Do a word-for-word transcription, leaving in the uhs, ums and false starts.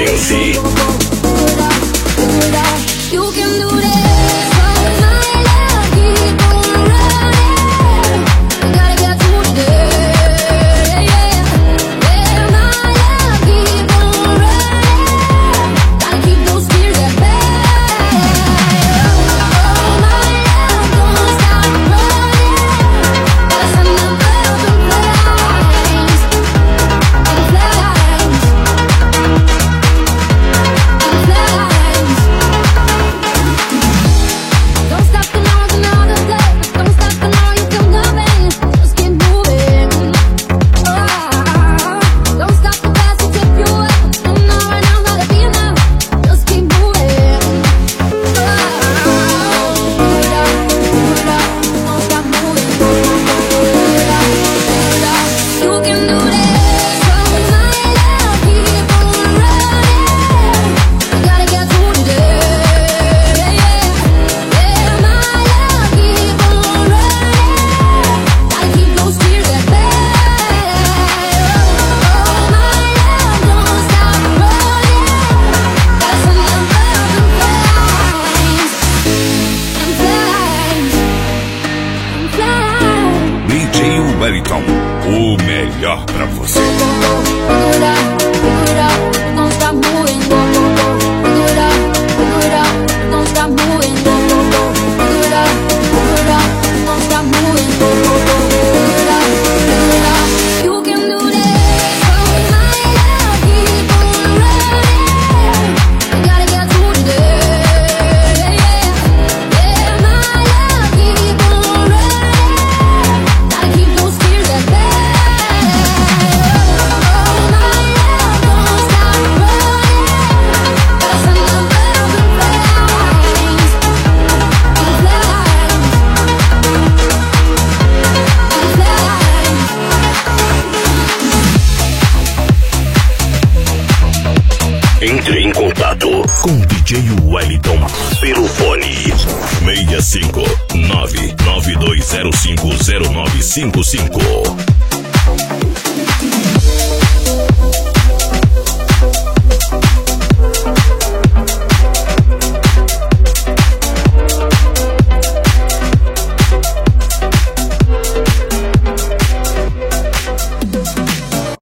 M C. You can do this, follow my love, keep on running. You gotta get through today, yeah. Yeah, my love, keep on running. Gotta keep those tears at bay. Oh, my love, don't stop running. Gotta send them up in flames, in flames, in flames. Don't stop the now, another day. Don't stop the now, you feel nothing. Just keep moving. Ah, don't stop the past, will tip you up. Don't know right now how to be enough. Just keep moving. Ah, put it up, put it up. Don't stop moving. Put it up, put it up. You can do this. Follow my love, keep on running. You gotta get through today, yeah. Yeah, my love, keep on running. Gotta keep those tears at bay. Oh, my love, don't stop running. Gotta send them up in flames, in flames, in flames. D J Wellington, o melhor pra você. Pick it up, pick it up, don't stop moving, go, go, go. Pick it up, pick it up, don't stop moving, go, go, go. Pick it up, pick it up, don't stop moving, go, go, go. Pick it up, pick it up, you can do this. Follow my love, keep on running. You gotta get through today, yeah. Yeah, my love, keep on running. Gotta keep those tears at bay. Oh, my love, don't stop running. Gotta send them up in flames, in flames, in flames. Entre em contato com D J Wellington pelo fone seis cinco nove nove dois zero cinco zero nove cinco cinco.